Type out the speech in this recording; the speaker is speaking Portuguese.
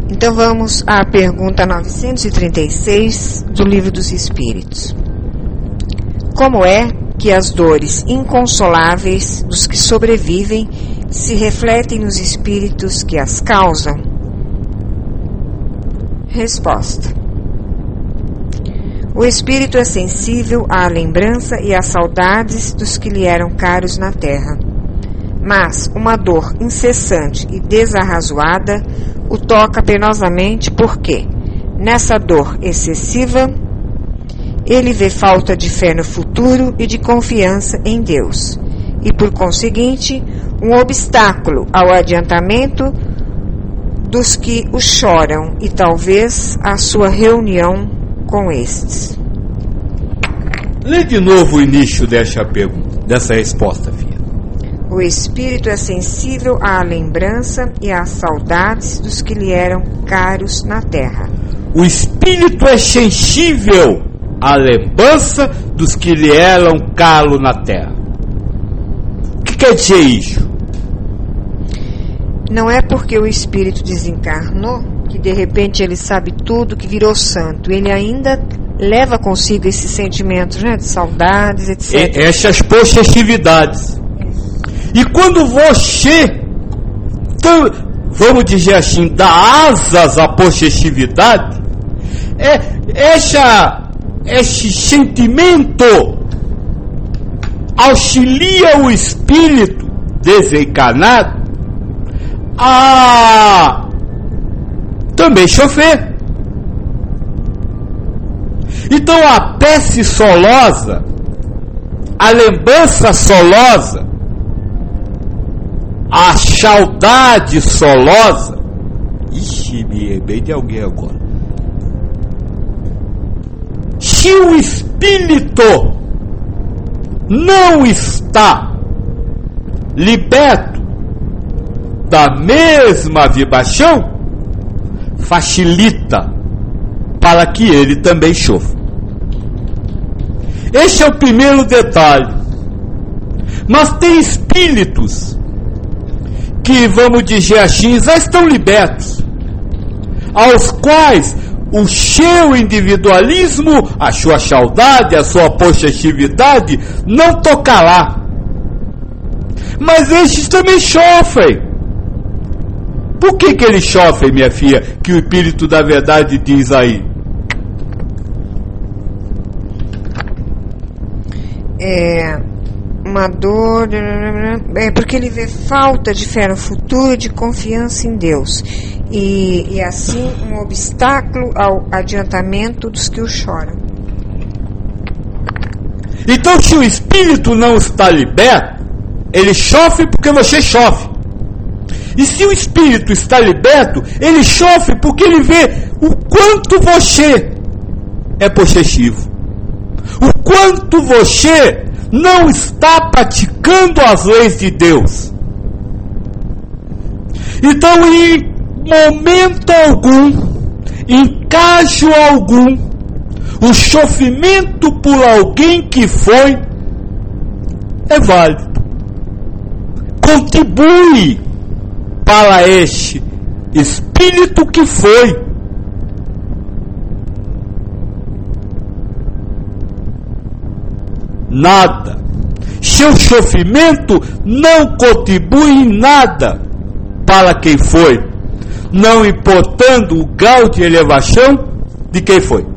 Então vamos à pergunta 936 do Livro dos Espíritos. Como é que as dores inconsoláveis dos que sobrevivem se refletem nos espíritos que as causam? Resposta. O espírito é sensível à lembrança e às saudades dos que lhe eram caros na terra. Mas uma dor incessante e desarrazoada o toca penosamente porque, nessa dor excessiva, ele vê falta de fé no futuro e de confiança em Deus, e, por conseguinte, um obstáculo ao adiantamento dos que o choram e talvez a sua reunião com estes. Lê de novo o início dessa resposta, filha. O espírito é sensível à lembrança e às saudades dos que lhe eram caros na terra. O espírito é sensível à lembrança dos que lhe eram caros na terra. O que quer dizer isso? Não é porque o espírito desencarnou que de repente ele sabe tudo, que virou santo. Ele ainda leva consigo esses sentimentos, né, de saudades, etc. Essas possessividades. E quando você, vamos dizer assim, dá asas à possessividade, esse sentimento auxilia o espírito desencarnado a também sofrer. Então a prece solosa, a lembrança solosa, a saudade solosa. Ixi, me lembrei de alguém agora. Se o espírito não está liberto da mesma vibração, facilita para que ele também sofra. Esse é o primeiro detalhe. Mas tem espíritos que, vamos dizer assim, já estão libertos, aos quais o seu individualismo, a sua saudade, a sua possessividade não tocará. Mas estes também sofrem. Por que eles sofrem, minha filha, que o Espírito da Verdade diz aí? Uma dor, porque ele vê falta de fé no futuro e de confiança em Deus, e assim um obstáculo ao adiantamento dos que o choram. Então, se o espírito não está liberto, ele sofre porque você sofre. E se o espírito está liberto, ele sofre porque ele vê o quanto você é possessivo, o quanto você não está praticando as leis de Deus. Então, em momento algum, em caso algum, o sofrimento por alguém que foi é válido. Contribui para este espírito que foi. Nada. Seu sofrimento não contribui em nada para quem foi, não importando o grau de elevação de quem foi.